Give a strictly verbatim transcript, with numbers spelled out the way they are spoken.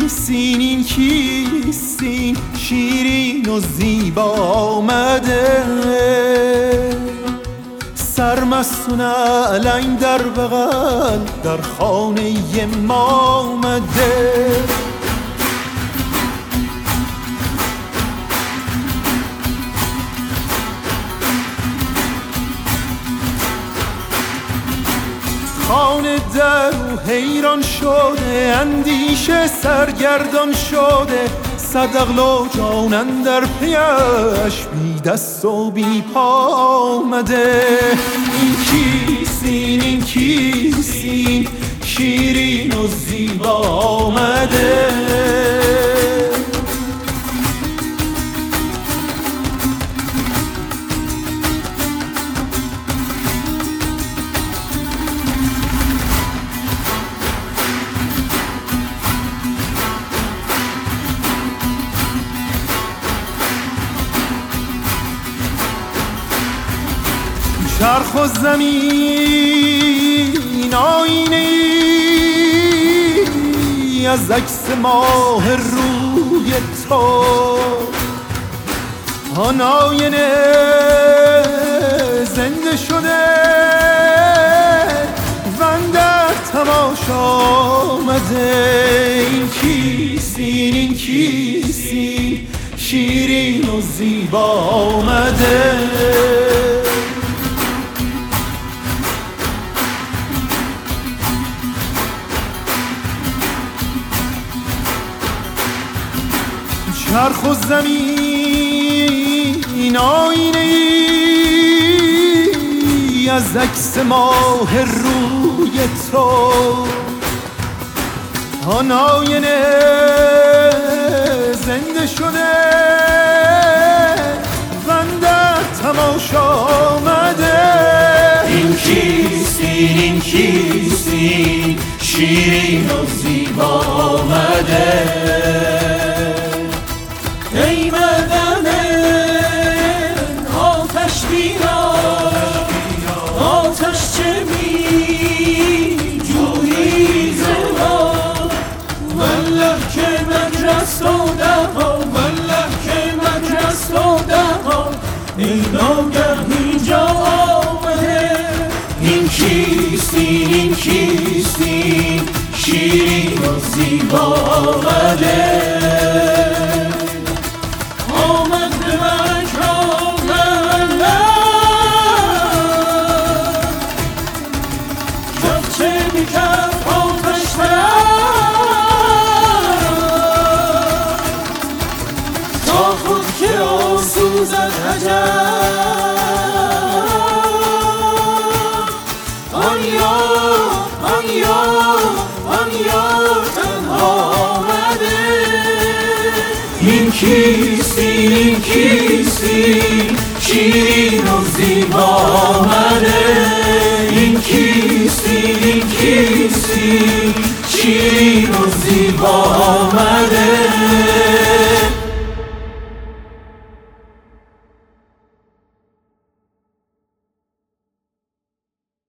کیستین این کیستین شیرین و زیبا آمده سرمست و نعلین در بغل در خانه ما آمده خانه در و حیران شده اندیشه سرگردان شده صد عقل و جان اندر پیش بی دست و بی پا آمده این کیستین این کیستین شیرین و زیبا آمده چرخ و زمین آینه ای از عکس ماه روی تو آن آینه زنده شده و اندر تماشا آمده این کیستین این کیستین شیرین و زیبا آمده چرخ و زمین آینه ای از عکس ماه روی تو آن آینه زنده شده و اندر تماشا آمده این کیستین این کیستین شیرین و زیبا آمده ای بدن آتش بیار آتش چه می جویی ز ما والله که مجرس و دها والله که مجرس و دها ای ناگه اینجا آمده این کیستین این کیستین شیرین و زیبا آمده سوزد عجب آن یار آن یار آن یار تنها آمده این کیستین این کیستین شیرین و زیبا آمده این کیستین این کیستین شیرین و زیبا آمده